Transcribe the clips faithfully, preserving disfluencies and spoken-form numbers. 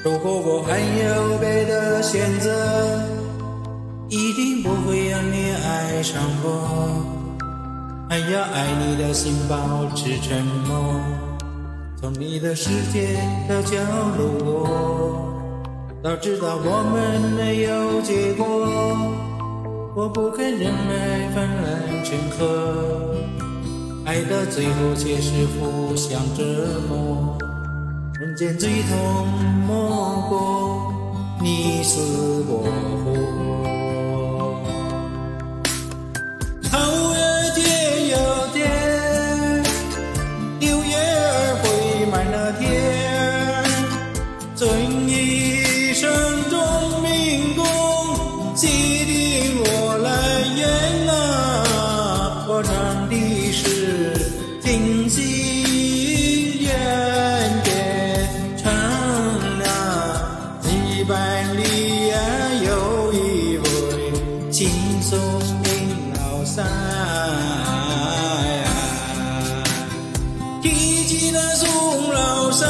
如果我还有别的选择，一定不会让你爱上我，还要爱你的心保持沉默，从你的世界的角落过，早知道我们没有结果，我不肯任爱泛滥成河，爱到最后却是互相折磨，人间最痛莫过你死我活。草儿皆有天，柳叶儿会满了天，尊一生中明公，写定我来演啊，我唱的是精心愿别唱了几百里啊，有一位轻松的老三，提起那宋老三，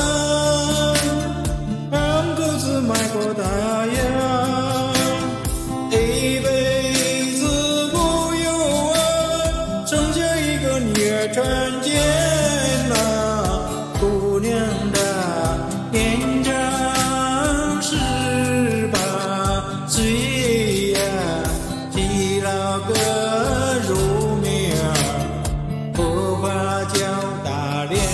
两口子迈过大洋，一辈子不由啊，生下一个女儿传间啊，姑娘的年长十八岁呀，齐老哥入庙，不怕叫打脸。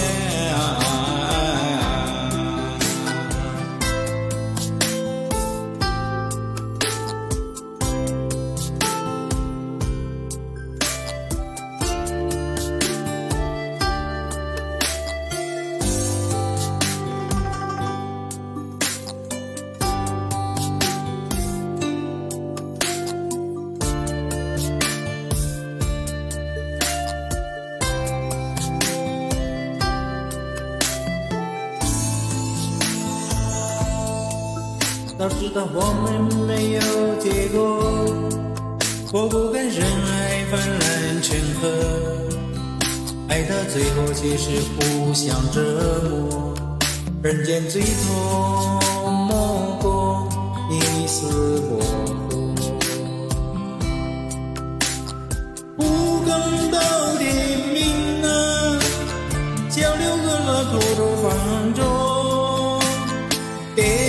早知道我们没有结果，我不敢任爱泛滥成河，爱到最后却是互相折磨，人间最痛莫过你死我活。五更到天明啊，小六哥那偷偷放钟，